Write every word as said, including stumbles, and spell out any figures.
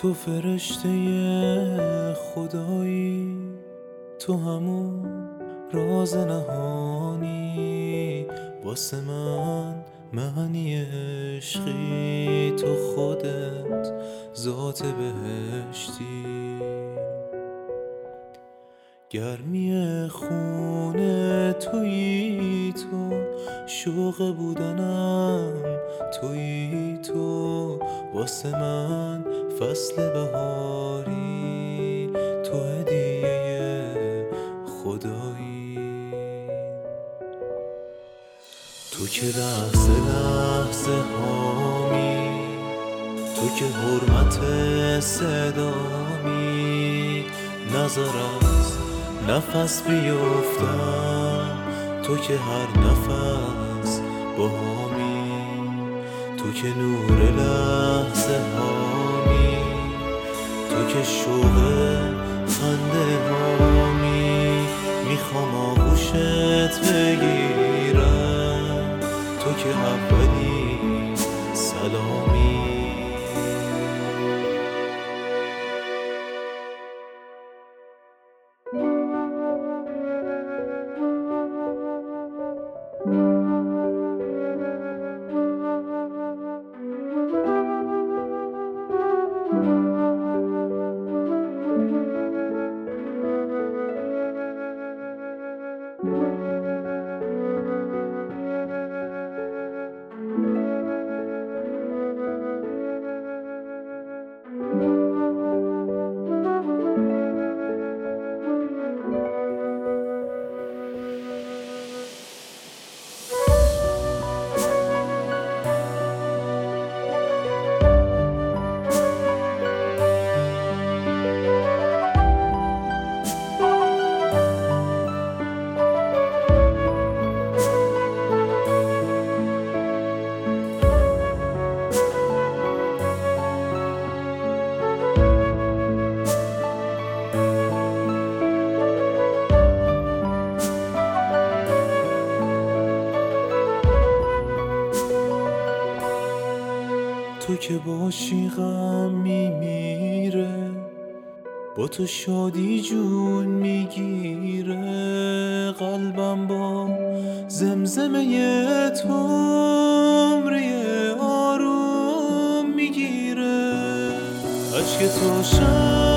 تو فرشته خدایی، تو همون راز نهانی، واسه من معنی عشقی، تو خودت ذات بهشتی. گرمی خونه تویی تو، شوق بودنم تویی تو، واسه من فصل بهاری، تو هدیه خدایی. تو که لحظه لحظه هامی، تو که حرمت صدامی، نظر از نفس بیفتم، تو که هر نفس باهامی، تو که نور لحظه هامی، تو که شوق خنده هامی، میخوام آغوشت بگیرم، تو که اولی سلامی. تو که باشی غم میمیره، با تو شادی جون میگیره، قلبم با زمزمه تو عمری آروم میگیره. عشق تو شد